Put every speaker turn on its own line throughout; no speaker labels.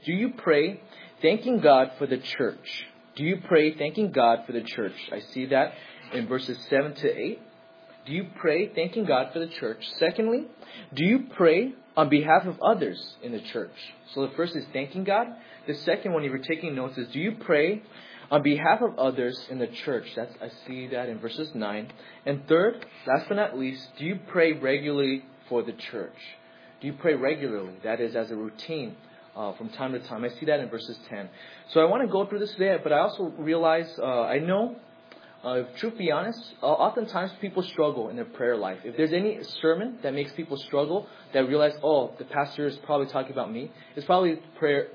do you pray thanking God for the church? Do you pray thanking God for the church? I see that in verses 7 to 8. Do you pray thanking God for the church? Secondly, do you pray on behalf of others in the church? So the first is thanking God. The second one, if you're taking notes, is do you pray on behalf of others in the church? I see that in verses 9. And third, last but not least, do you pray regularly for the church? Do you pray regularly? That is, as a routine from time to time. I see that in verses 10. So I want to go through this today, but I also realize, I know, truth be honest, oftentimes people struggle in their prayer life. If there's any sermon that makes people struggle, that realize, oh, the pastor is probably talking about me, it's probably prayer.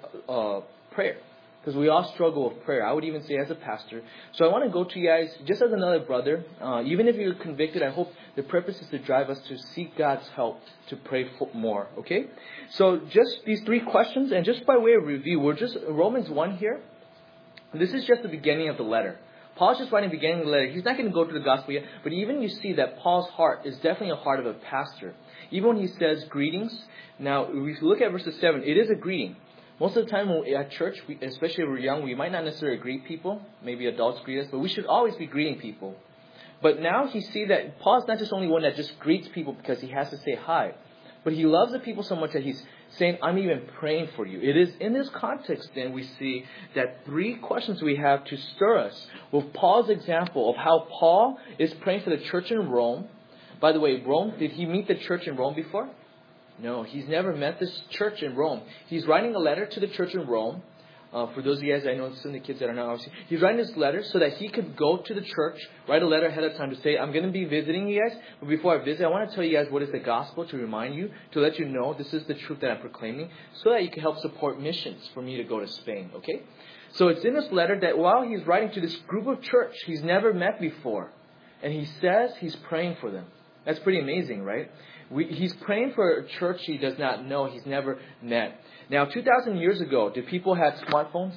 Because we all struggle with prayer. I would even say as a pastor. So I want to go to you guys, just as another brother, even if you're convicted, I hope the purpose is to drive us to seek God's help to pray for more. Okay? So just these 3 questions, and just by way of review, we're just Romans 1 here. This is just the beginning of the letter. Paul's just writing the beginning of the letter. He's not going to go through the gospel yet, but even you see that Paul's heart is definitely a heart of a pastor. Even when he says greetings, now if we look at verses 7, it is a greeting. Most of the time at church, especially if we're young, we might not necessarily greet people. Maybe adults greet us, but we should always be greeting people. But now you see that Paul's not just only one that just greets people because he has to say hi, but he loves the people so much that he's saying, I'm even praying for you. It is in this context then we see that 3 questions we have to stir us with Paul's example of how Paul is praying for the church in Rome. By the way, Rome, did he meet the church in Rome before? No, he's never met this church in Rome. He's writing a letter to the church in Rome. For those of you guys, I know some of the kids that are not obviously, he's writing this letter so that he could go to the church, write a letter ahead of time to say, I'm going to be visiting you guys, but before I visit, I want to tell you guys what is the gospel, to remind you, to let you know this is the truth that I'm proclaiming, so that you can help support missions for me to go to Spain, okay? So it's in this letter that while he's writing to this group of church he's never met before, and he says he's praying for them. That's pretty amazing, right? He's praying for a church he does not know, he's never met. Now, 2,000 years ago, did people have smartphones?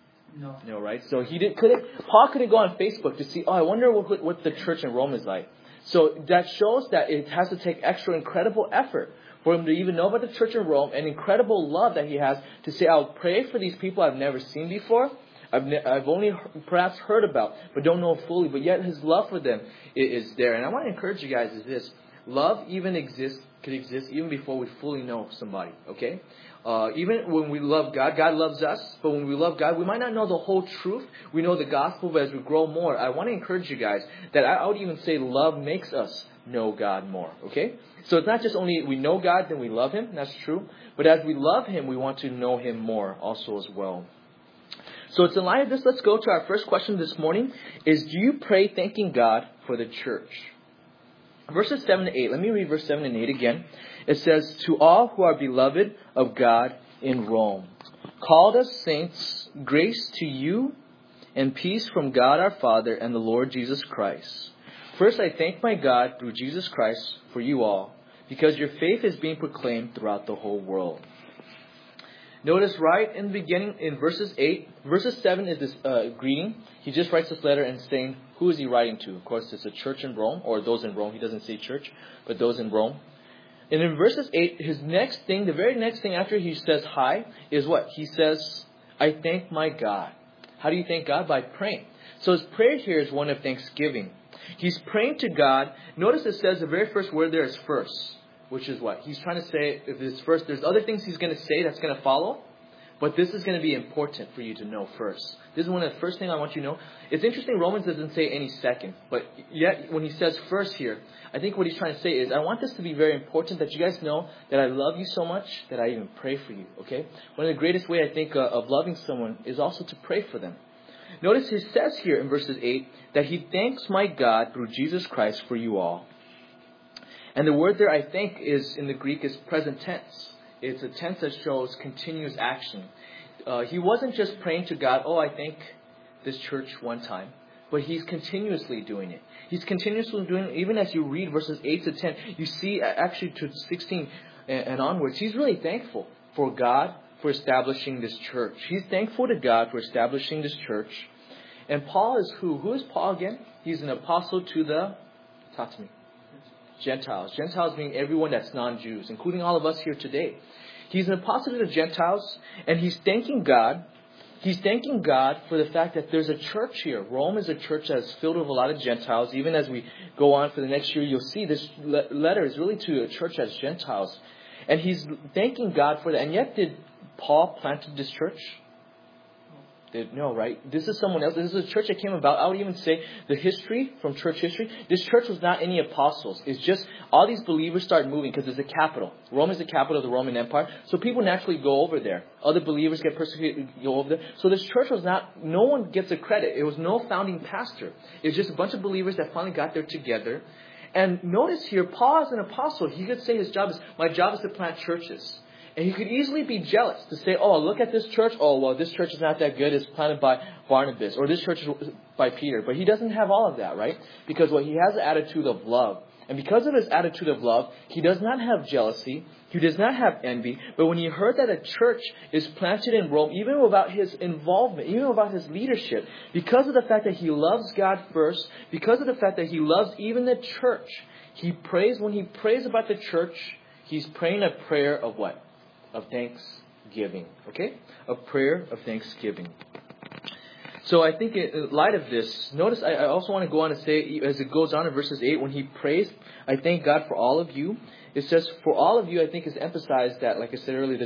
No, right? So Paul couldn't go on Facebook to see, I wonder what the church in Rome is like. So that shows that it has to take extra incredible effort for him to even know about the church in Rome, and incredible love that he has to say, I'll pray for these people I've never seen before. I've only perhaps heard about, but don't know fully. But yet his love for them is there. And I want to encourage you guys is this. Love could exist even before we fully know somebody, okay? Even when we love God, God loves us. But when we love God, we might not know the whole truth. We know the gospel, but as we grow more, I want to encourage you guys that I would even say love makes us know God more, okay? So it's not just only we know God, then we love Him. That's true. But as we love Him, we want to know Him more also as well. So it's in light of this, let's go to our first question this morning, is do you pray thanking God for the church? Verses 7 to 8. Let me read verse 7 and 8 again. It says, to all who are beloved of God in Rome, called as saints, grace to you and peace from God our Father and the Lord Jesus Christ. First, I thank my God through Jesus Christ for you all, because your faith is being proclaimed throughout the whole world. Notice right in the beginning, in verses 7 is this greeting. He just writes this letter and saying, who is he writing to? Of course, it's a church in Rome, or those in Rome. He doesn't say church, but those in Rome. And in verses 8, the very next thing after he says hi, is what? He says, I thank my God. How do you thank God? By praying. So his prayer here is one of thanksgiving. He's praying to God. Notice it says the very first word there is first. Which is what? He's trying to say, if it's first, there's other things he's going to say that's going to follow. But this is going to be important for you to know first. This is one of the first things I want you to know. It's interesting, Romans doesn't say any second. But yet, when he says first here, I think what he's trying to say is, I want this to be very important that you guys know that I love you so much that I even pray for you. Okay? One of the greatest way I think of loving someone is also to pray for them. Notice he says here in verses 8 that he thanks my God through Jesus Christ for you all. And the word there, I think, is in the Greek is present tense. It's a tense that shows continuous action. He wasn't just praying to God, I thank this church one time. But he's continuously doing it. He's continuously doing it. Even as you read verses 8 to 10, you see actually to 16 and onwards, he's really thankful for God for establishing this church. He's thankful to God for establishing this church. And Paul is who? Who is Paul again? He's an apostle to the, talk to me, Gentiles. Gentiles being everyone that's non-Jews, including all of us here today. He's an apostle to the Gentiles, and he's thanking God. He's thanking God for the fact that there's a church here. Rome is a church that is filled with a lot of Gentiles. Even as we go on for the next year, you'll see this letter is really to a church as Gentiles. And he's thanking God for that. And yet, did Paul plant this church? No, right? This is someone else. This is a church that came about. I would even say the history, from church history, this church was not any apostles. It's just all these believers start moving because it's a capital. Rome is the capital of the Roman Empire. So people naturally go over there. Other believers get persecuted, go over there. So this church was not, no one gets a credit. It was no founding pastor. It was just a bunch of believers that finally got there together. And notice here, Paul as an apostle, he could say my job is to plant churches. And he could easily be jealous to say, oh, look at this church. Oh, well, this church is not that good. It's planted by Barnabas. Or this church is by Peter. But he doesn't have all of that, right? Because he has an attitude of love. And because of his attitude of love, he does not have jealousy. He does not have envy. But when he heard that a church is planted in Rome, even without his involvement, even without his leadership, because of the fact that he loves God first, because of the fact that he loves even the church, when he prays about the church, he's praying a prayer of what? Of thanksgiving. Okay? A prayer of thanksgiving. So I think in light of this, notice I also want to go on to say, as it goes on in verses 8, when he prays, I thank God for all of you. It says, for all of you, I think is emphasized that, like I said earlier,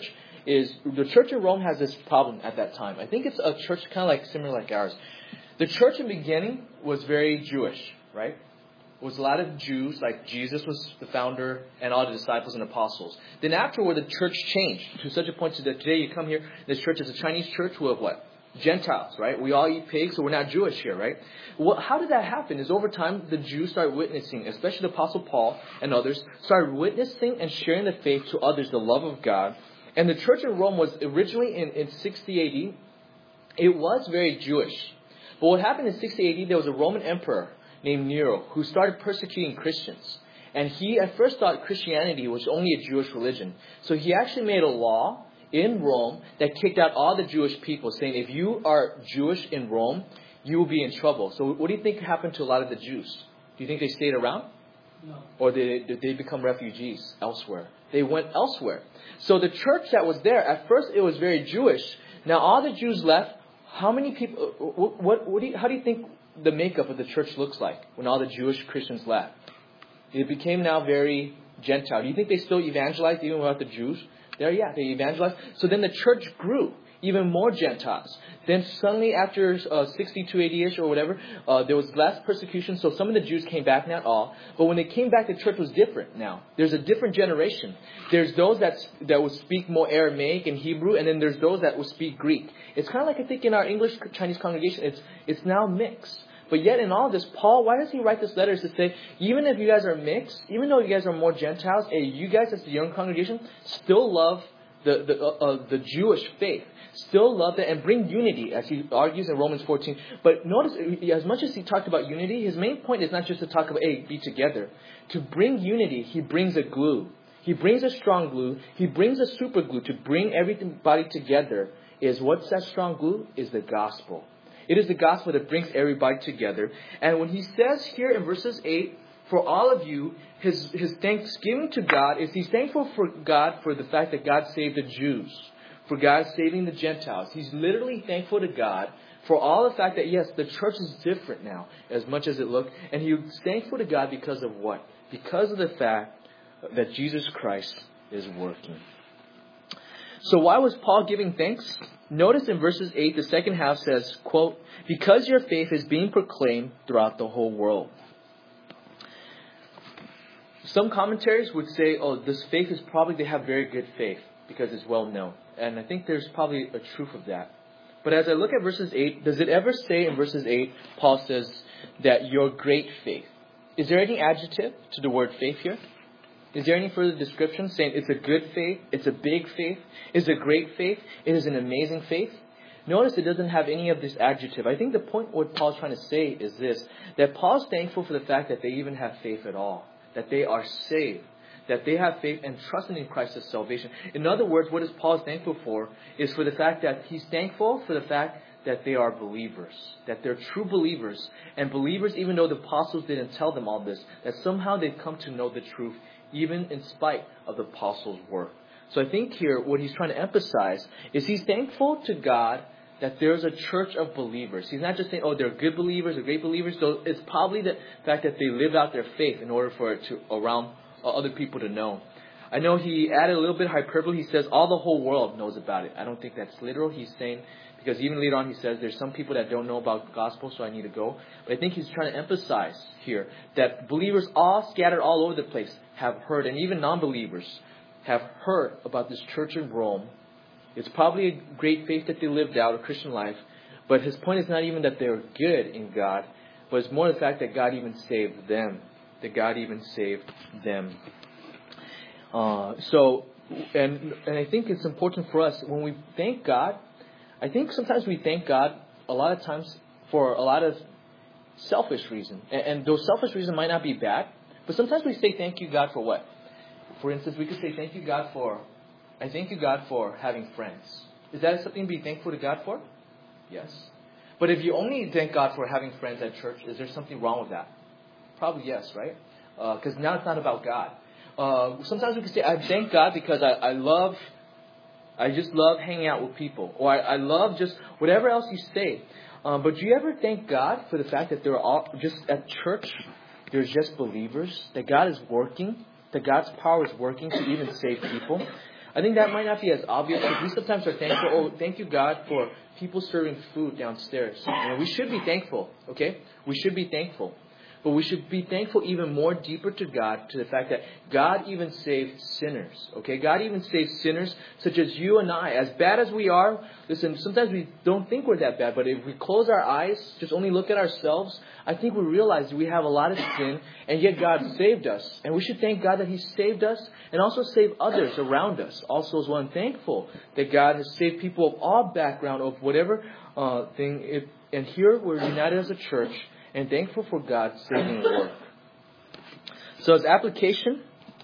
the church in Rome has this problem at that time. I think it's a church kind of like similar like ours. The church in the beginning was very Jewish, right? It was a lot of Jews, like Jesus was the founder and all the disciples and apostles. Then afterward, the church changed to such a point that today you come here, this church is a Chinese church with what? Gentiles, right? We all eat pigs, so we're not Jewish here, right? Well, how did that happen? Is over time, the Jews started witnessing, especially the Apostle Paul and others, started witnessing and sharing the faith to others, the love of God. And the church in Rome was originally in 60 AD. It was very Jewish. But what happened in 60 AD, there was a Roman emperor named Nero who started persecuting Christians. And he at first thought Christianity was only a Jewish religion. So he actually made a law in Rome that kicked out all the Jewish people, saying if you are Jewish in Rome, you will be in trouble. So what do you think happened to a lot of the Jews? Do you think they stayed around?
No.
Or did they become refugees elsewhere? They went elsewhere. So the church that was there, at first it was very Jewish. Now all the Jews left. How many people, how do you think the makeup of the church looks like when all the Jewish Christians left? It became now very Gentile. Do you think they still evangelized even without the Jews? They evangelized. So then the church grew, even more Gentiles. Then suddenly after 62 AD-ish or whatever, there was less persecution. So some of the Jews came back, not all. But when they came back, the church was different now. There's a different generation. There's those that would speak more Aramaic and Hebrew, and then there's those that would speak Greek. It's kind of like I think in our English Chinese congregation, it's now mixed. But yet in all this, Paul, why does he write this letter? Is to say, even if you guys are mixed, even though you guys are more Gentiles, you guys as the young congregation still love the Jewish faith. Still love that and bring unity, as he argues in Romans 14. But notice, as much as he talked about unity, his main point is not just to talk about, be together. To bring unity, he brings a glue. He brings a strong glue. He brings a super glue to bring everybody together. What's that strong glue? Is the gospel. It is the gospel that brings everybody together. And when he says here in verses 8, for all of you, his thanksgiving to God is he's thankful for God for the fact that God saved the Jews. For God saving the Gentiles. He's literally thankful to God for all the fact that, yes, the church is different now, as much as it looked. And he's thankful to God because of what? Because of the fact that Jesus Christ is working. So why was Paul giving thanks? Notice in verses 8, the second half says, quote, because your faith is being proclaimed throughout the whole world. Some commentaries would say, this faith is probably, they have very good faith because it's well known. And I think there's probably a truth of that. But as I look at verses 8, does it ever say in verses 8, Paul says that your great faith? Is there any adjective to the word faith here? Is there any further description saying it's a good faith, it's a big faith, it's a great faith, it is an amazing faith? Notice it doesn't have any of this adjective. I think the point what Paul's trying to say is this, that Paul's thankful for the fact that they even have faith at all, that they are saved, that they have faith and trusting in Christ's salvation. In other words, what is Paul thankful for is for the fact that he's thankful for the fact that they are believers, that they're true believers, and believers, even though the apostles didn't tell them all this, that somehow they've come to know the truth, even in spite of the apostles' work. So I think here what he's trying to emphasize is he's thankful to God that there's a church of believers. He's not just saying, oh, they're good believers or great believers. So it's probably the fact that they live out their faith in order for it to around other people to know. I know he added a little bit of hyperbole. He says all the whole world knows about it. I don't think that's literal. He's saying, because even later on he says there's some people that don't know about the gospel, so I need to go. But I think he's trying to emphasize here that believers all scattered all over the place have heard, and even non-believers have heard about this church in Rome. It's probably a great faith that they lived out, a Christian life. But his point is not even that they're good in God, but it's more the fact that God even saved them. That God even saved them. And I think it's important for us when we thank God. I think sometimes we thank God a lot of times for a lot of selfish reasons. And those selfish reasons might not be bad, but sometimes we say thank you God for what? For instance, we could say thank you God for, I thank you God for having friends. Is that something to be thankful to God for? Yes. But if you only thank God for having friends at church, is there something wrong with that? Probably yes, right? Because now it's not about God. Sometimes we can say, I thank God because I just love hanging out with people. Or I love just whatever else you say. But do you ever thank God for the fact that they're all just at church, there's just believers, that God is working, that God's power is working to even save people? I think that might not be as obvious, but we sometimes are thankful. Oh, thank you, God, for people serving food downstairs. We should be thankful, okay? We should be thankful. But we should be thankful even more deeper to God, to the fact that God even saved sinners, okay? God even saved sinners such as you and I. As bad as we are, listen, sometimes we don't think we're that bad, but if we close our eyes, just only look at ourselves, I think we realize we have a lot of sin, and yet God saved us. And we should thank God that He saved us and also saved others around us. Also as well, I'm thankful that God has saved people of all background, of whatever thing. And here we're united as a church, and thankful for God's saving work. So as application,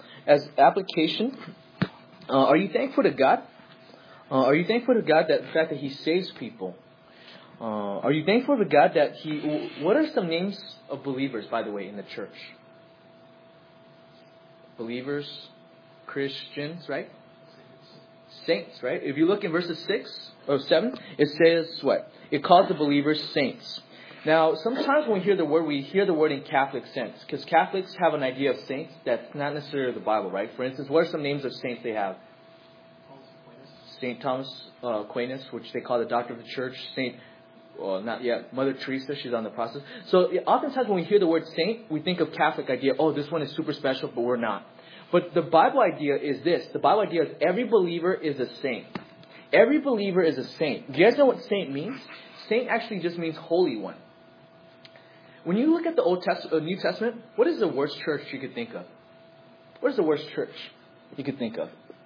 are you thankful to God? Are you thankful to God that the fact that He saves people? Are you thankful to God that what are some names of believers, by the way, in the church? Believers, Christians, right? Saints, right? If you look in verses 6 or 7, it says what? It calls the believers saints. Now, sometimes when we hear the word in Catholic sense, because Catholics have an idea of saints that's not necessarily the Bible, right? For instance, what are some names of saints they have? Saint Thomas Aquinas, which they call the Doctor of the Church. Mother Teresa, she's on the process. So oftentimes when we hear the word saint, we think of Catholic idea, oh, this one is super special, but we're not. But the Bible idea is this. The Bible idea is every believer is a saint. Every believer is a saint. Do you guys know what saint means? Saint actually just means holy one. When you look at the New Testament, what is the worst church you could think of? What is the worst church you could think of?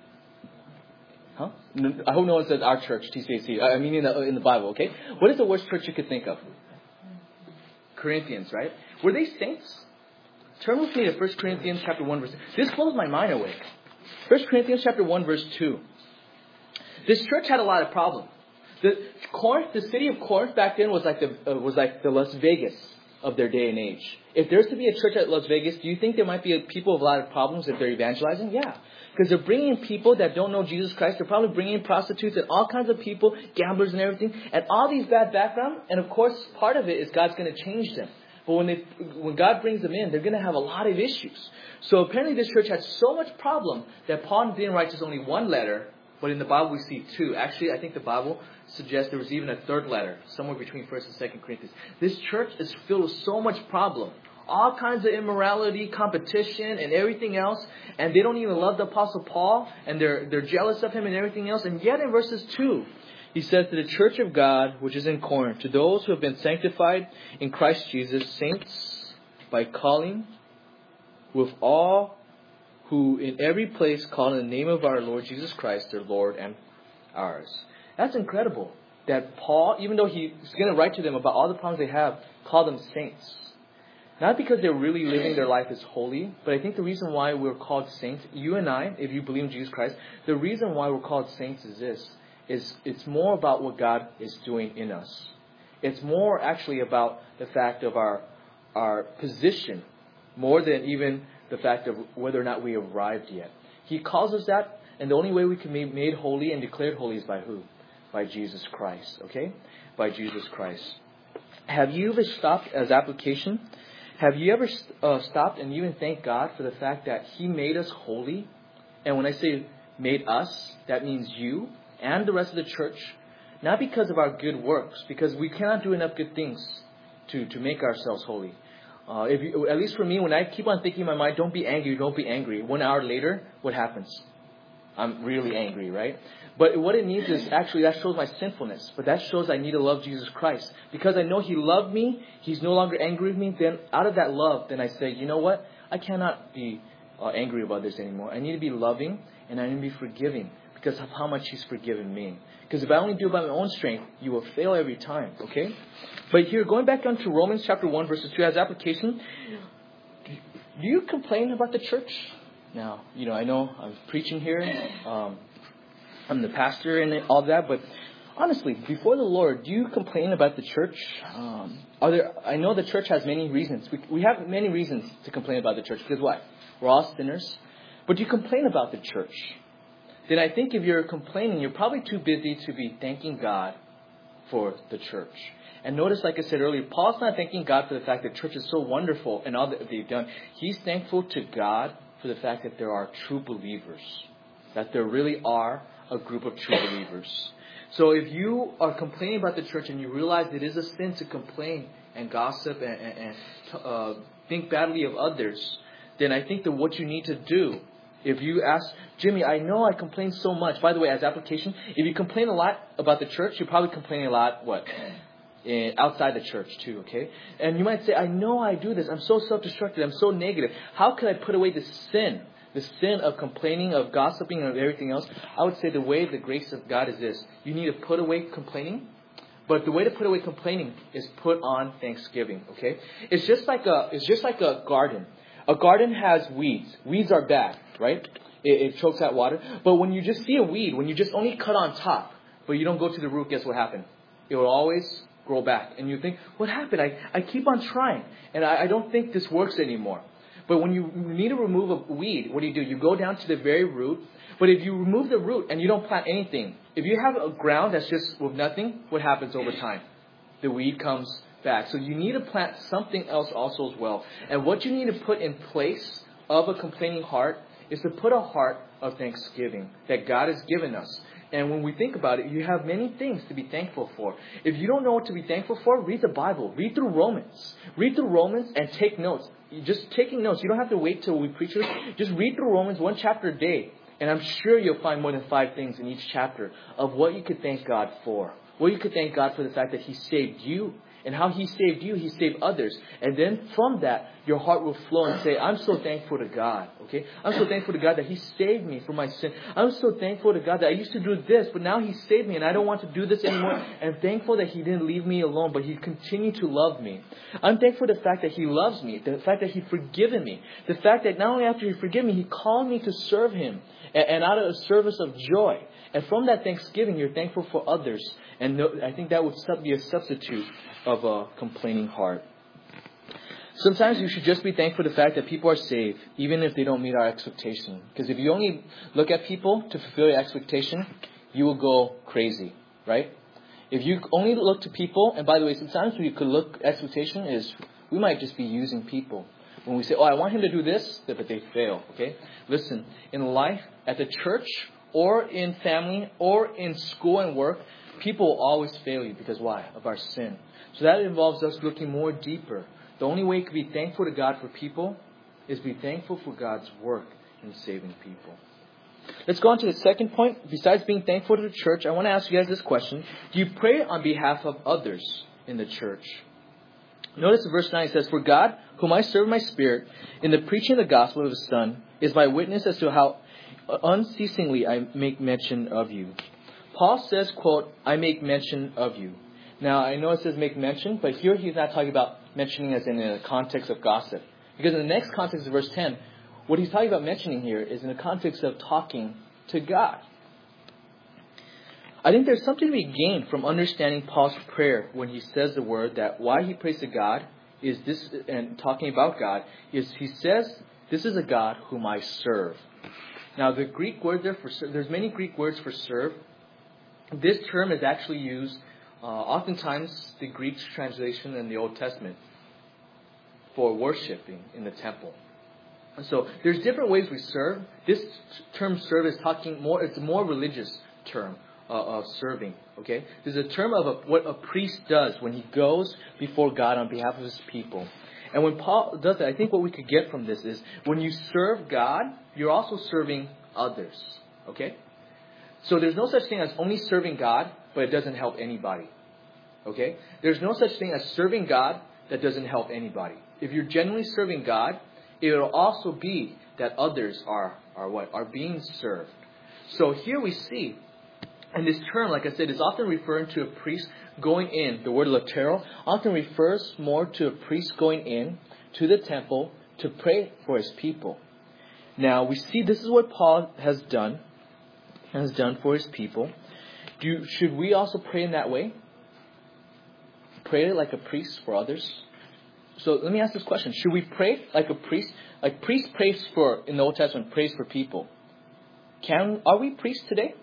Huh? I hope no one says our church, TCAC. I mean in the Bible, okay? What is the worst church you could think of? Corinthians, right? Were they saints? Turn with me to 1 Corinthians chapter 1 verse 2. This blows my mind away. 1 Corinthians chapter 1 verse 2. This church had a lot of problems. The city of Corinth back then was like the Las Vegas of their day and age. If there's to be a church at Las Vegas, do you think there might be people with a lot of problems if they're evangelizing? Yeah. Because they're bringing in people that don't know Jesus Christ. They're probably bringing in prostitutes and all kinds of people, gamblers and everything, and all these bad background. And of course, part of it is God's going to change them. But when God brings them in, they're going to have a lot of issues. So apparently this church had so much problem that Paul didn't write just only one letter, but in the Bible we see two. Actually, I think the Bible suggests there was even a third letter, somewhere between 1 and 2 Corinthians. This church is filled with so much problem. All kinds of immorality, competition, and everything else. And they don't even love the Apostle Paul. And they're jealous of him and everything else. And yet in verses 2, he says, to the church of God, which is in Corinth, to those who have been sanctified in Christ Jesus, saints by calling, with all who in every place call in the name of our Lord Jesus Christ, their Lord and ours. That's incredible. That Paul, even though he's going to write to them about all the problems they have, called them saints. Not because they're really living their life as holy, but I think the reason why we're called saints, you and I, if you believe in Jesus Christ, the reason why we're called saints is this. It's more about what God is doing in us. It's more actually about the fact of our position, more than even the fact of whether or not we arrived yet. He calls us that And the only way we can be made holy and declared holy is by who? By Jesus Christ. Okay? By Jesus Christ. Have you ever stopped as application? Have you ever stopped and even thanked God for the fact that He made us holy? And when I say made us, that means you and the rest of the church. Not because of our good works, because we cannot do enough good things to make ourselves holy. At least for me, when I keep on thinking in my mind, don't be angry, don't be angry. 1 hour later, what happens? I'm really angry, right? But what it means is actually that shows my sinfulness. But that shows I need to love Jesus Christ. Because I know He loved me, He's no longer angry with me. Then out of that love, then I say, you know what? I cannot be angry about this anymore. I need to be loving and I need to be forgiving because of how much He's forgiven me. Because if I only do it by my own strength, you will fail every time, okay? But here, going back onto Romans chapter 1, verses 2 as application, do you complain about the church? Now, I know I'm preaching here. I'm the pastor and all that, but honestly, before the Lord, do you complain about the church? I know the church has many reasons. We have many reasons to complain about the church. Because why? We're all sinners. But do you complain about the church? Then I think if you're complaining, you're probably too busy to be thanking God for the church. And notice, like I said earlier, Paul's not thanking God for the fact that church is so wonderful and all that they've done. He's thankful to God for the fact that there are true believers. That there really are a group of true believers. So if you are complaining about the church and you realize it is a sin to complain and gossip and think badly of others, then I think that what you need to do, if you ask, Jimmy, I know I complain so much. By the way, as application, if you complain a lot about the church, you're probably complaining a lot, outside the church too, okay? And you might say, I know I do this. I'm so self-destructive. I'm so negative. How can I put away the sin of complaining, of gossiping, and of everything else? I would say the way the grace of God is this. You need to put away complaining. But the way to put away complaining is put on thanksgiving, okay? It's just like a garden. A garden has weeds. Weeds are bad, right? It chokes out water. But when you just see a weed, when you just only cut on top, but you don't go to the root, guess what happened? It will always grow back. And you think, what happened? I keep on trying. And I don't think this works anymore. But when you need to remove a weed, what do? You go down to the very root. But if you remove the root and you don't plant anything, if you have a ground that's just with nothing, what happens over time? The weed comes back. So you need to plant something else also as well. And what you need to put in place of a complaining heart is to put a heart of thanksgiving that God has given us. And when we think about it, you have many things to be thankful for. If you don't know what to be thankful for, read the Bible. Read through Romans. Read through Romans and take notes. Just taking notes. You don't have to wait till we preach this. Just read through Romans 1 chapter a day. And I'm sure you'll find more than 5 things in each chapter of what you could thank God for. What you could thank God for the fact that He saved you. And how He saved you, He saved others. And then from that, your heart will flow and say, I'm so thankful to God. Okay? I'm so thankful to God that He saved me from my sin. I'm so thankful to God that I used to do this, but now He saved me and I don't want to do this anymore. And thankful that He didn't leave me alone, but He continued to love me. I'm thankful for the fact that He loves me. The fact that He forgiven me. The fact that not only after He forgave me, He called me to serve Him. And out of a service of joy. And from that thanksgiving, you're thankful for others. And I think that would be a substitute of a complaining heart. Sometimes you should just be thankful for the fact that people are saved, even if they don't meet our expectation. Because if you only look at people to fulfill your expectation, you will go crazy, right? If you only look to people, and by the way, sometimes we could look, expectation is, we might just be using people. When we say, I want him to do this, but they fail, okay? Listen, in life, at the church, or in family, or in school and work, people will always fail you. Because why? Of our sin. So that involves us looking more deeper. The only way you can be thankful to God for people is be thankful for God's work in saving people. Let's go on to the second point. Besides being thankful to the church, I want to ask you guys this question. Do you pray on behalf of others in the church? Notice in verse 9 it says, For God, whom I serve in my spirit, in the preaching of the gospel of His Son, is my witness as to how unceasingly I make mention of you. Paul says, quote, I make mention of you. Now, I know it says make mention, but here he's not talking about mentioning as in a context of gossip. Because in the next context of verse 10, what he's talking about mentioning here is in the context of talking to God. I think there's something to be gained from understanding Paul's prayer when he says the word that why he prays to God is this, and talking about God, is he says, this is a God whom I serve. Now, the Greek word there there's many Greek words for serve. This term is actually used oftentimes the Greek translation in the Old Testament for worshiping in the temple. So there's different ways we serve. This term serve is it's a more religious term of serving. Okay, there's a term of what a priest does when he goes before God on behalf of his people. And when Paul does that, I think what we could get from this is when you serve God, you're also serving others. Okay, so there's no such thing as only serving God, but it doesn't help anybody. Okay, there's no such thing as serving God that doesn't help anybody. If you're genuinely serving God, it will also be that others are being served. So here we see, and this term, like I said, is often referring to a priest going in. The word latero often refers more to a priest going in to the temple to pray for his people. Now we see this is what Paul has done for his people. Should we also pray in that way? Pray like a priest for others? So let me ask this question. Should we pray like a priest? Like priest prays in the Old Testament, prays for people. Are we priests today?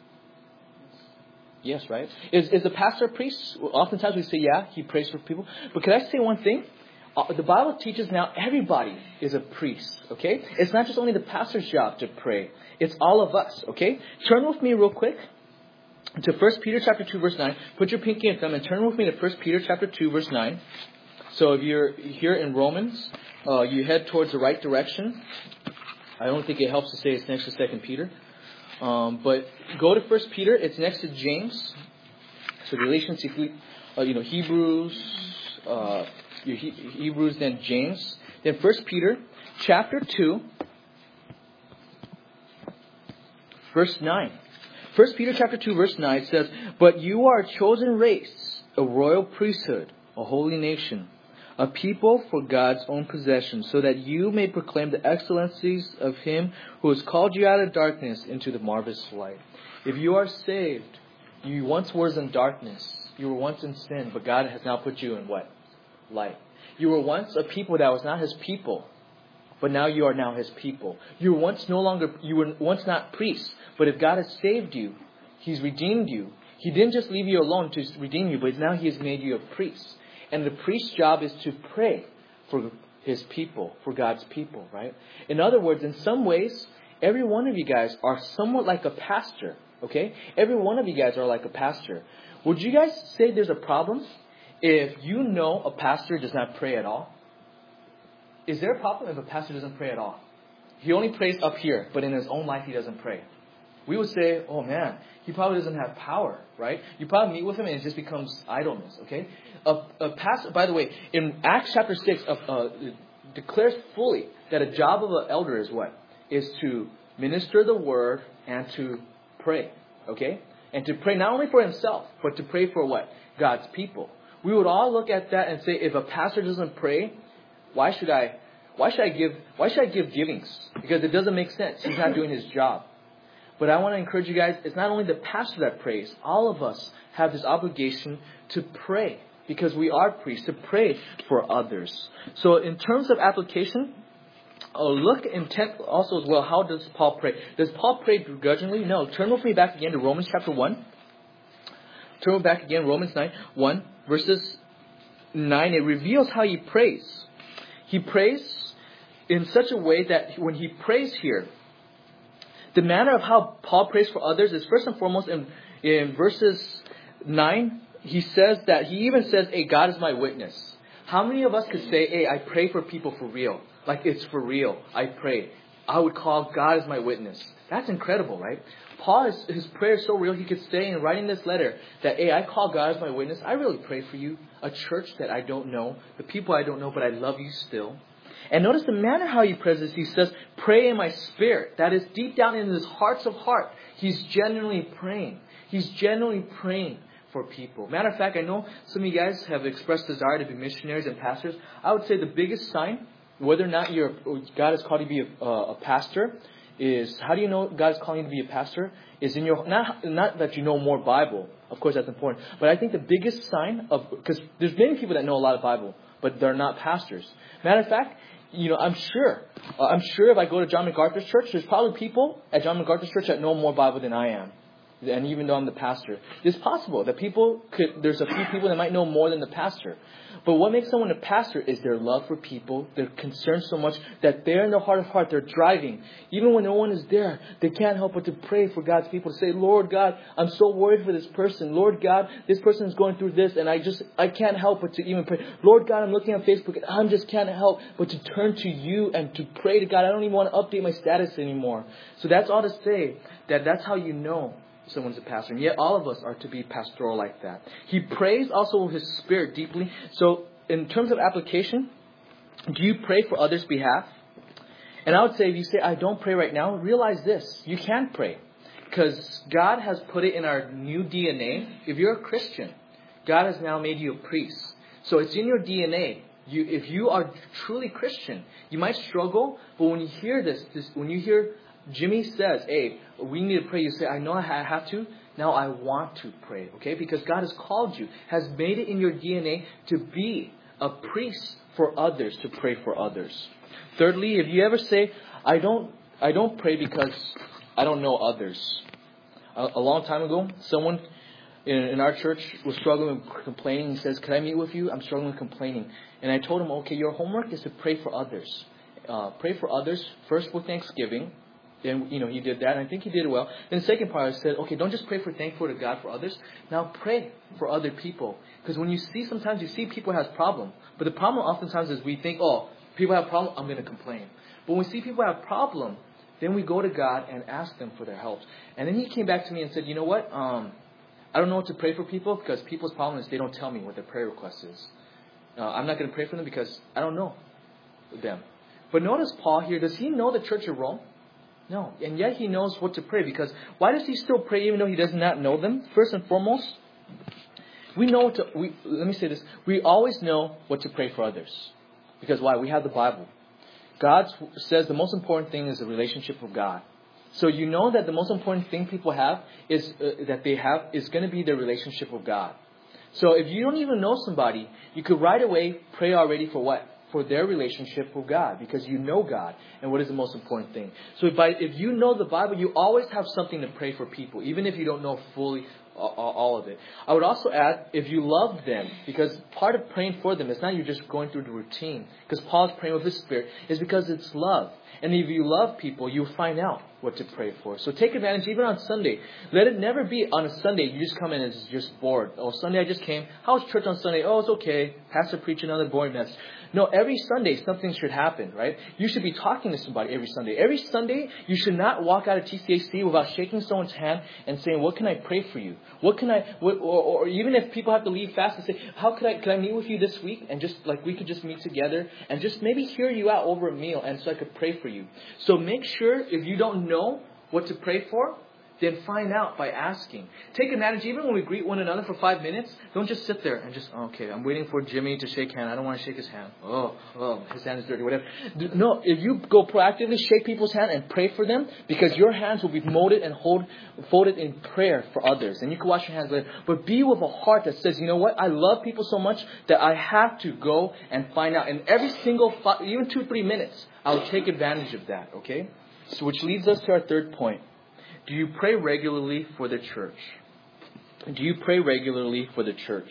Yes, right? Is the pastor a priest? Oftentimes we say, yeah, he prays for people. But can I say one thing? The Bible teaches now everybody is a priest, okay? It's not just only the pastor's job to pray. It's all of us, okay? Turn with me real quick to 1 Peter chapter 2, verse 9. Put your pinky and thumb and turn with me to 1 Peter chapter 2, verse 9. So if you're here in Romans, you head towards the right direction. I don't think it helps to say it's next to 2 Peter. But go to 1 Peter. It's next to James. So the relationship, Hebrews, Hebrews, then James. Then 1 Peter chapter 2, verse 9. 1 Peter chapter 2, verse 9 says, "But you are a chosen race, a royal priesthood, a holy nation, a people for God's own possession, so that you may proclaim the excellencies of Him who has called you out of darkness into the marvelous light." If you are saved, you once were in darkness. You were once in sin, but God has now put you in what? Light. You were once a people that was not His people, but now you are now His people. You were once not priests, but if God has saved you, He's redeemed you. He didn't just leave you alone to redeem you, but now He has made you a priest. And the priest's job is to pray for his people, for God's people, right? In other words, in some ways, every one of you guys are somewhat like a pastor, okay? Every one of you guys are like a pastor. Would you guys say there's a problem if you know a pastor does not pray at all? Is there a problem if a pastor doesn't pray at all? He only prays up here, but in his own life he doesn't pray. We would say, oh man, he probably doesn't have power, right? You probably meet with him and it just becomes idleness, okay? A pastor, by the way, in Acts chapter 6, declares fully that a job of an elder is what? Is to minister the word and to pray, okay? And to pray not only for himself, but to pray for what? God's people. We would all look at that and say, if a pastor doesn't pray, why should I give givings? Because it doesn't make sense. He's not doing his job. But I want to encourage you guys, it's not only the pastor that prays. All of us have this obligation to pray, because we are priests, to pray for others. So in terms of application, look intent also as well. How does Paul pray? Does Paul pray begrudgingly? No. Turn with me back again to Romans chapter 1. Turn back again, Romans 1, verses 9. It reveals how he prays. He prays in such a way that when he prays here, the manner of how Paul prays for others is first and foremost in verses 9. He says that, he even says, hey, God is my witness. How many of us could say, hey, I pray for people for real? Like it's for real. I pray. I would call God as my witness. That's incredible, right? His prayer is so real, he could say in writing this letter that, hey, I call God as my witness. I really pray for you. A church that I don't know. The people I don't know, but I love you still. And notice the manner how he prays this. He says, pray in my spirit. That is deep down in his hearts of heart. He's genuinely praying. He's genuinely praying for people. Matter of fact, I know some of you guys have expressed desire to be missionaries and pastors. I would say the biggest sign, whether or not God has called you to be a pastor, is how do you know God is calling you to be a pastor? Is in your not that you know more Bible. Of course, that's important. But I think the biggest sign because there's many people that know a lot of Bible, but they're not pastors. Matter of fact, I'm sure if I go to John MacArthur's church, there's probably people at John MacArthur's church that know more Bible than I am. And even though I'm the pastor, it's possible that there's a few people that might know more than the pastor. But what makes someone a pastor is their love for people. They're concerned so much that they're in their heart of heart. They're driving. Even when no one is there, they can't help but to pray for God's people. To say, Lord God, I'm so worried for this person. Lord God, this person is going through this. And I can't help but to even pray. Lord God, I'm looking on Facebook and I just can't help but to turn to you and to pray to God. I don't even want to update my status anymore. So that's all to say that's how you know someone's a pastor. And yet all of us are to be pastoral like that. He prays also with his spirit deeply. So in terms of application, do you pray for others' behalf? And I would say if you say, I don't pray right now, realize this. You can pray. Because God has put it in our new DNA. If you're a Christian, God has now made you a priest. So it's in your DNA. If you are truly Christian, you might struggle. But when you hear when you hear Jimmy says, hey, we need to pray. You say, I know I have to. Now I want to pray. Okay? Because God has called you, has made it in your DNA to be a priest for others, to pray for others. Thirdly, if you ever say, I don't pray because I don't know others. A long time ago, someone in our church was struggling with complaining. He says, can I meet with you? I'm struggling with complaining. And I told him, okay, your homework is to pray for others. Pray for others, first with thanksgiving. Then, he did that, and I think he did it well. Then the second part, I said, okay, don't just pray for thankful to God for others. Now pray for other people. Because when sometimes you see people have problems. But the problem oftentimes is we think, oh, people have problems, I'm going to complain. But when we see people have problems, then we go to God and ask them for their help. And then he came back to me and said, you know what? I don't know what to pray for people because people's problem is they don't tell me what their prayer request is. I'm not going to pray for them because I don't know them. But notice Paul here, does he know the church of Rome? No. And yet he knows what to pray because why does he still pray even though he does not know them? First and foremost, let me say this. We always know what to pray for others. Because why? We have the Bible. God says the most important thing is a relationship with God. So you know that the most important thing people have is going to be their relationship with God. So if you don't even know somebody, you could right away pray already for what? For their relationship with God, because you know God and what is the most important thing. So if you know the Bible, you always have something to pray for people, even if you don't know fully all of it. I would also add, if you love them, because part of praying for them is not you just going through the routine, because Paul's praying with his spirit, is because it's love. And if you love people, you'll find out what to pray for. So take advantage, even on Sunday. Let it never be on a Sunday you just come in and it's just bored. Oh, Sunday I just came. How was church on Sunday? Oh, it's okay. Pastor preach another boring message. No, every Sunday something should happen, right? You should be talking to somebody every Sunday. Every Sunday you should not walk out of TCAC without shaking someone's hand and saying, what can I pray for you? Or even if people have to leave fast and say, can I meet with you this week? And just like we could just meet together and just maybe hear you out over a meal and so I could pray for you. So make sure if you don't know what to pray for, then find out by asking. Take advantage, even when we greet one another for 5 minutes, don't just sit there and just, okay, I'm waiting for Jimmy to shake hand. I don't want to shake his hand. Oh, his hand is dirty, whatever. No, if you go proactively shake people's hand and pray for them, because your hands will be molded and folded in prayer for others. And you can wash your hands later. But be with a heart that says, you know what, I love people so much that I have to go and find out. And every single, even 2-3 minutes, I'll take advantage of that, okay? So which leads us to our third point. Do you pray regularly for the church? Do you pray regularly for the church?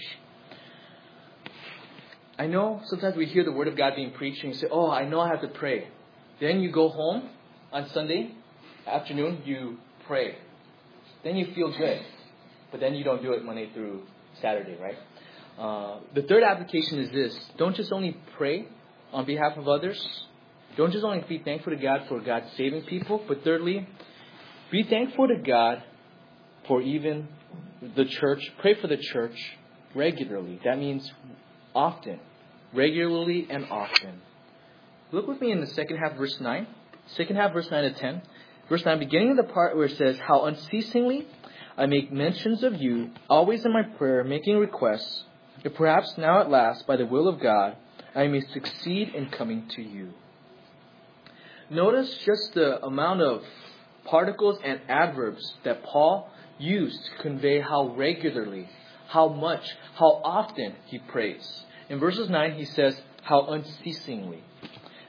I know sometimes we hear the word of God being preached and you say, oh, I know I have to pray. Then you go home on Sunday afternoon, you pray. Then you feel good. But then you don't do it Monday through Saturday, right? The third application is this. Don't just only pray on behalf of others. Don't just only be thankful to God for God saving people. But thirdly, be thankful to God for even the church. Pray for the church regularly. That means often. Regularly and often. Look with me in the second half, verse 9. Second half, verse 9 to 10. Verse 9, beginning of the part where it says, how unceasingly I make mentions of you, always in my prayer, making requests, if perhaps now at last, by the will of God, I may succeed in coming to you. Notice just the amount of particles and adverbs that Paul used to convey how regularly, how much, how often he prays. In verses 9 he says, how unceasingly.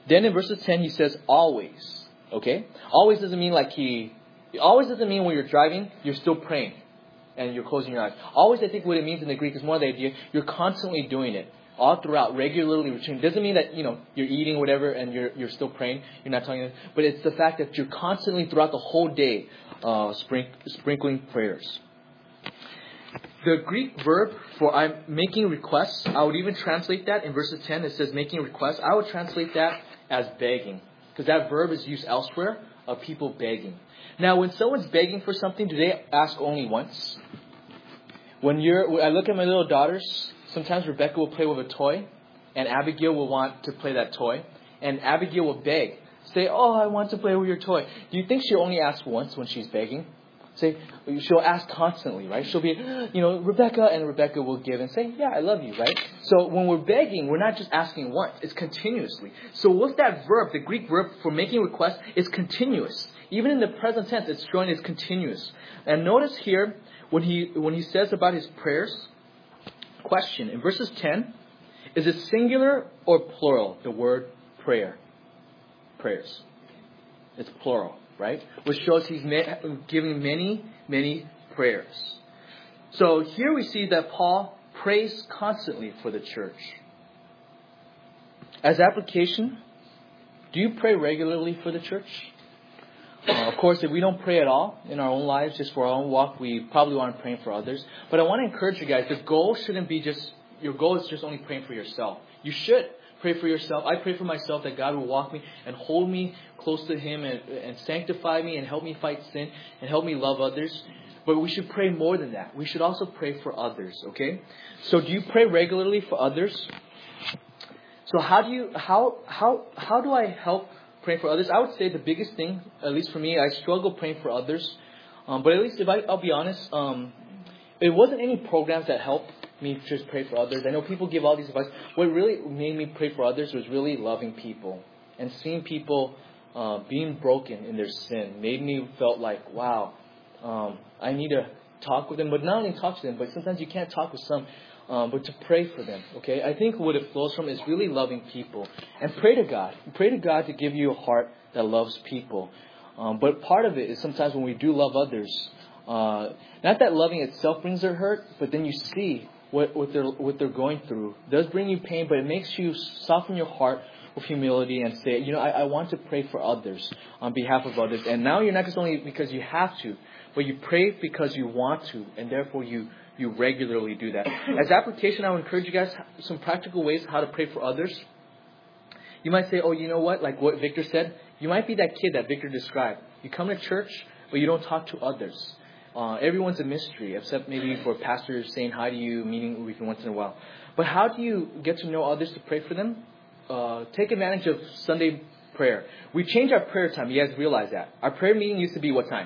Then in verses 10, he says, always. Okay? Always doesn't mean always doesn't mean when you're driving, you're still praying and you're closing your eyes. Always, I think what it means in the Greek is more the idea, you're constantly doing it. All throughout, regularly returning. Doesn't mean that, you're eating or whatever and you're still praying. You're not talking. But it's the fact that you're constantly throughout the whole day sprinkling prayers. The Greek verb for I'm making requests, I would even translate that in verses 10. It says making requests. I would translate that as begging. Because that verb is used elsewhere of people begging. Now, when someone's begging for something, do they ask only once? When I look at my little daughters, sometimes Rebecca will play with a toy, and Abigail will want to play that toy, and Abigail will beg, say, "Oh, I want to play with your toy." Do you think she'll only ask once when she's begging? She'll ask constantly, right? She'll be, Rebecca, and Rebecca will give and say, "Yeah, I love you," right? So when we're begging, we're not just asking once; it's continuously. So what's that verb? The Greek verb for making requests is continuous. Even in the present tense, it's showing it's continuous. And notice here when he says about his prayers. Question, in verses 10, is it singular or plural, the word prayer? Prayers. It's plural, right? Which shows he's giving many, many prayers. So here we see that Paul prays constantly for the church. As application, do you pray regularly for the church? Of course, if we don't pray at all in our own lives, just for our own walk, we probably aren't praying for others. But I want to encourage you guys, the goal shouldn't be your goal is just only praying for yourself. You should pray for yourself. I pray for myself that God will walk me and hold me close to Him and sanctify me and help me fight sin and help me love others. But we should pray more than that. We should also pray for others, okay? So do you pray regularly for others? So how do I help praying for others? I would say the biggest thing, at least for me, I struggle praying for others. But at least I'll be honest, it wasn't any programs that helped me just pray for others. I know people give all these advice. What really made me pray for others was really loving people and seeing people being broken in their sin. Made me felt like, wow, I need to talk with them. But not only talk to them, but sometimes you can't talk with some. But to pray for them, okay? I think what it flows from is really loving people. And pray to God. Pray to God to give you a heart that loves people. But part of it is sometimes when we do love others, not that loving itself brings their hurt, but then you see what they're going through. It does bring you pain, but it makes you soften your heart with humility and say, I want to pray for others on behalf of others. And now you're not just only because you have to, but you pray because you want to, and therefore you regularly do that. As application, I would encourage you guys some practical ways how to pray for others. You might say, oh, you know what? Like what Victor said, you might be that kid that Victor described. You come to church, but you don't talk to others. Everyone's a mystery, except maybe for pastors saying hi to you, meeting with you once in a while. But how do you get to know others to pray for them? Take advantage of Sunday prayer. We changed our prayer time. You guys realize that. Our prayer meeting used to be what time?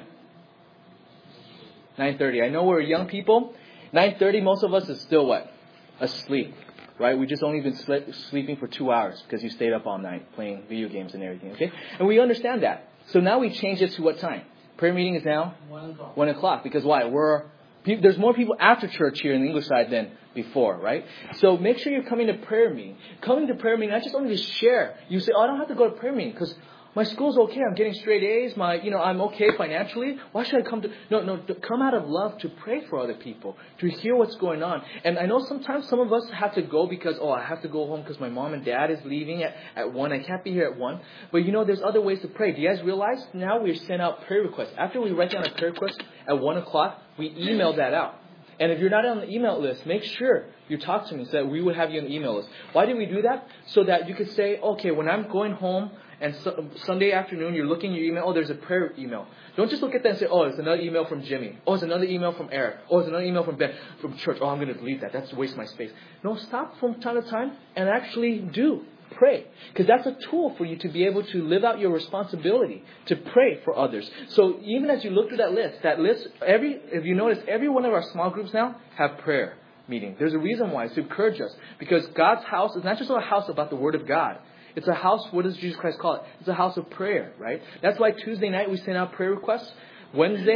9:30. I know we're young people. 9:30, most of us is still what? Asleep, right? We just only been sleeping for 2 hours because you stayed up all night playing video games and everything, okay? And we understand that. So now we changed it to what time? Prayer meeting is now? 1 o'clock. Because why? There's more people after church here in the English side than before, right? So make sure you're coming to prayer meeting. Coming to prayer meeting, not just only to share. You say, I don't have to go to prayer meeting because my school's okay. I'm getting straight A's. I'm okay financially. Why should I come to? No. Come out of love to pray for other people, to hear what's going on. And I know sometimes some of us have to go because I have to go home because my mom and dad is leaving at 1. I can't be here at 1. But there's other ways to pray. Do you guys realize now we send out prayer requests? After we write down a prayer request at 1 o'clock, we email that out. And if you're not on the email list, make sure you talk to me so that we would have you on the email list. Why do we do that? So that you could say, okay, when I'm going home and Sunday afternoon, you're looking at your email, there's a prayer email. Don't just look at that and say, it's another email from Jimmy. It's another email from Eric. It's another email from Ben, from church. I'm going to delete that. That's a waste of my space. No, stop from time to time and actually do. Pray. Because that's a tool for you to be able to live out your responsibility to pray for others. So even as you look through that list, if you notice, every one of our small groups now have prayer meeting. There's a reason why. It's to encourage us. Because God's house is not just a house about the Word of God. It's a house, what does Jesus Christ call it? It's a house of prayer, right? That's why Tuesday night we send out prayer requests. Wednesday,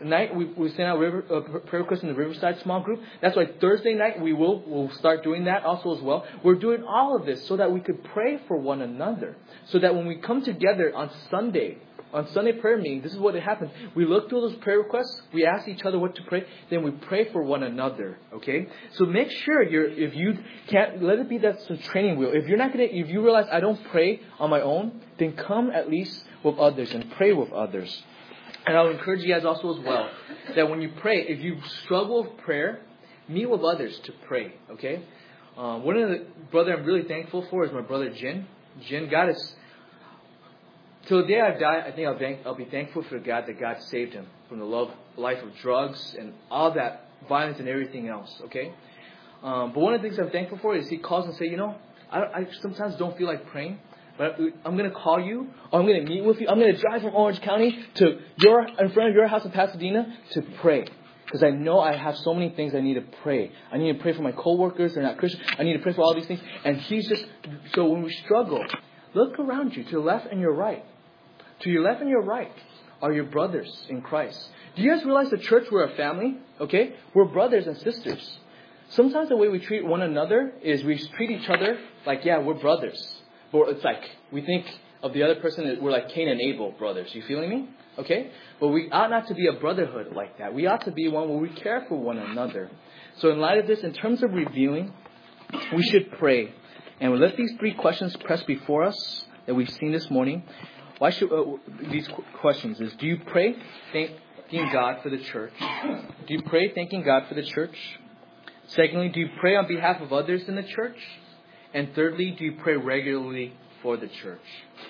night we send out prayer requests in the Riverside small group. That's why Thursday night we'll start doing that also as well. We're doing all of this so that we could pray for one another. So that when we come together on Sunday prayer meeting, this is what happens. We look through those prayer requests, we ask each other what to pray, then we pray for one another. Okay? So make sure if you can't, let it be that's a training wheel. If you realize I don't pray on my own, then come at least with others and pray with others. And I'll encourage you guys also as well, that when you pray, if you struggle with prayer, meet with others to pray. Okay? One of the brother I'm really thankful for is my brother Jin. God is, till the day I die, I think I'll be thankful for God that God saved him from the life of drugs and all that violence and everything else. Okay? But one of the things I'm thankful for is he calls and says, I sometimes don't feel like praying, but I'm going to call you, or I'm going to meet with you. I'm going to drive from Orange County to in front of your house in Pasadena to pray. Because I know I have so many things I need to pray. I need to pray for my coworkers. They're not Christian. I need to pray for all these things. And so when we struggle, look around you to the left and your right. To your left and your right are your brothers in Christ. Do you guys realize the church, we're a family? Okay? We're brothers and sisters. Sometimes the way we treat one another is we treat each other like, yeah, we're brothers. But it's like, we think of the other person that we're like Cain and Abel brothers. You feeling me? Okay? But we ought not to be a brotherhood like that. We ought to be one where we care for one another. So in light of this, in terms of reviewing, we should pray. And we'll let these 3 questions press before us that we've seen this morning. Why should these questions is, do you pray thanking God for the church? Do you pray thanking God for the church? Secondly, do you pray on behalf of others in the church? And thirdly, do you pray regularly for the church?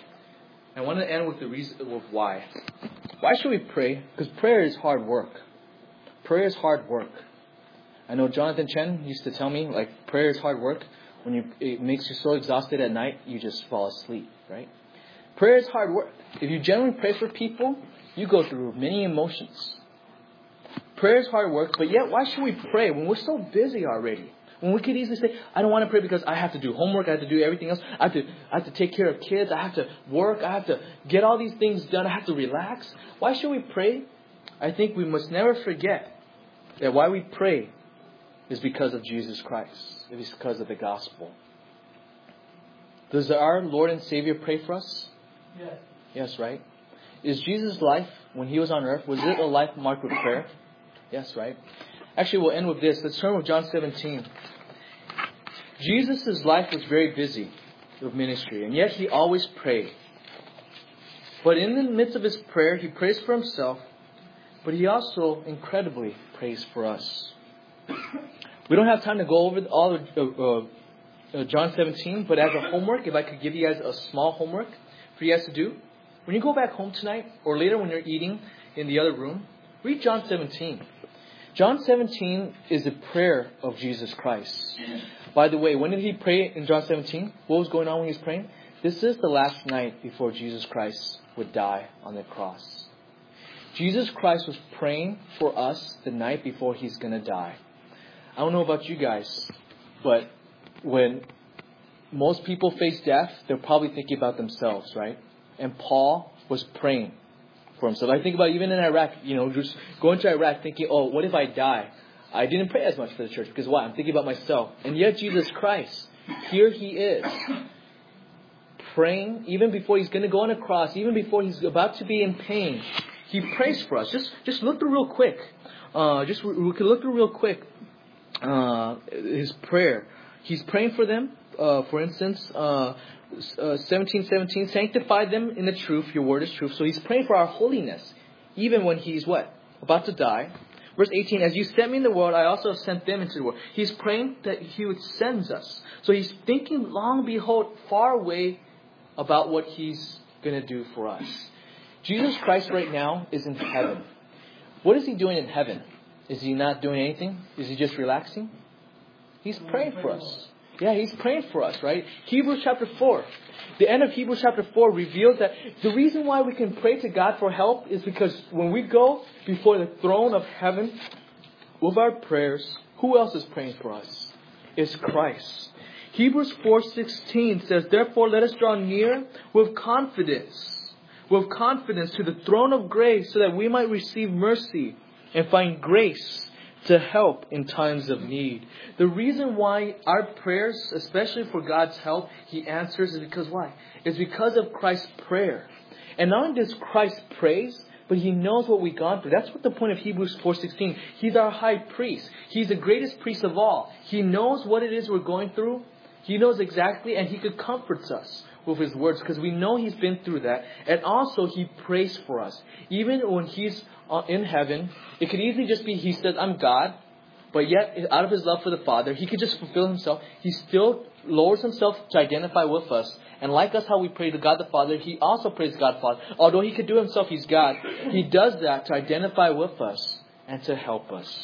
I want to end with the reason of why. Why should we pray? Because prayer is hard work. Prayer is hard work. I know Jonathan Chen used to tell me, like, prayer is hard work. It makes you so exhausted at night, you just fall asleep, right? Prayer is hard work. If you genuinely pray for people, you go through many emotions. Prayer is hard work, but yet why should we pray when we're so busy already? When we could easily say, I don't want to pray because I have to do homework, I have to do everything else, I have to take care of kids, I have to work, I have to get all these things done, I have to relax. Why should we pray? I think we must never forget that why we pray is because of Jesus Christ. It is because of the gospel. Does our Lord and Savior pray for us? Yes. Yes, right? Is Jesus' life, when He was on earth, was it a life marked with prayer? Yes, right? Actually, we'll end with this. Let's turn with John 17. Jesus' life was very busy with ministry, and yet He always prayed. But in the midst of His prayer, He prays for Himself, but He also incredibly prays for us. We don't have time to go over all of John 17, but as a homework, if I could give you guys a small homework for you guys to do, when you go back home tonight, or later when you're eating in the other room, read John 17. John 17 is the prayer of Jesus Christ. By the way, when did He pray in John 17? What was going on when He was praying? This is the last night before Jesus Christ would die on the cross. Jesus Christ was praying for us the night before He's going to die. I don't know about you guys, but when most people face death, they're probably thinking about themselves, right? And Paul was praying for himself. I think about even in Iraq, just going to Iraq thinking, oh, what if I die? I didn't pray as much for the church because why? I'm thinking about myself. And yet Jesus Christ, here He is, praying even before He's going to go on a cross, even before He's about to be in pain. He prays for us. Just look through real quick. We can look through real quick His prayer. He's praying for them. For instance, 17:17, sanctify them in the truth. Your word is truth. So He's praying for our holiness, even when He's what? About to die. Verse 18, as you sent me in the world, I also have sent them into the world. He's praying that He would send us. So He's thinking long, behold, far away about what He's going to do for us. Jesus Christ right now is in heaven. What is He doing in heaven? Is He not doing anything? Is He just relaxing? He's praying for us. Yeah, He's praying for us, right? Hebrews chapter 4. The end of Hebrews chapter 4 reveals that the reason why we can pray to God for help is because when we go before the throne of heaven with our prayers, who else is praying for us? It's Christ. Hebrews 4:16 says, therefore let us draw near with confidence with confidence to the throne of grace so that we might receive mercy and find grace to help in times of need. The reason why our prayers, especially for God's help, He answers is because why? It's because of Christ's prayer. And not only does Christ praise, but He knows what we've gone through. That's what the point of Hebrews 4:16. He's our high priest. He's the greatest priest of all. He knows what it is we're going through. He knows exactly, and He could comfort us with His words because we know He's been through that. And also He prays for us. Even when He's in heaven, it could easily just be He says, I'm God. But yet, out of His love for the Father, He could just fulfill Himself. He still lowers Himself to identify with us. And like us how we pray to God the Father, He also prays God the Father. Although He could do Himself, He's God. He does that to identify with us and to help us.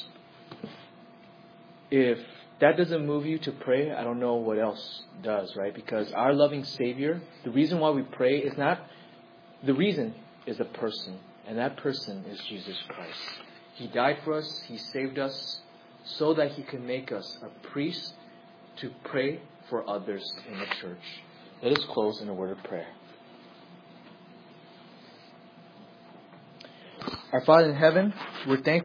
If that doesn't move you to pray, I don't know what else does, right? Because our loving Savior, the reason why we pray is not, the reason is a person. And that person is Jesus Christ. He died for us. He saved us so that He can make us a priest to pray for others in the church. Let us close in a word of prayer. Our Father in heaven, we're thankful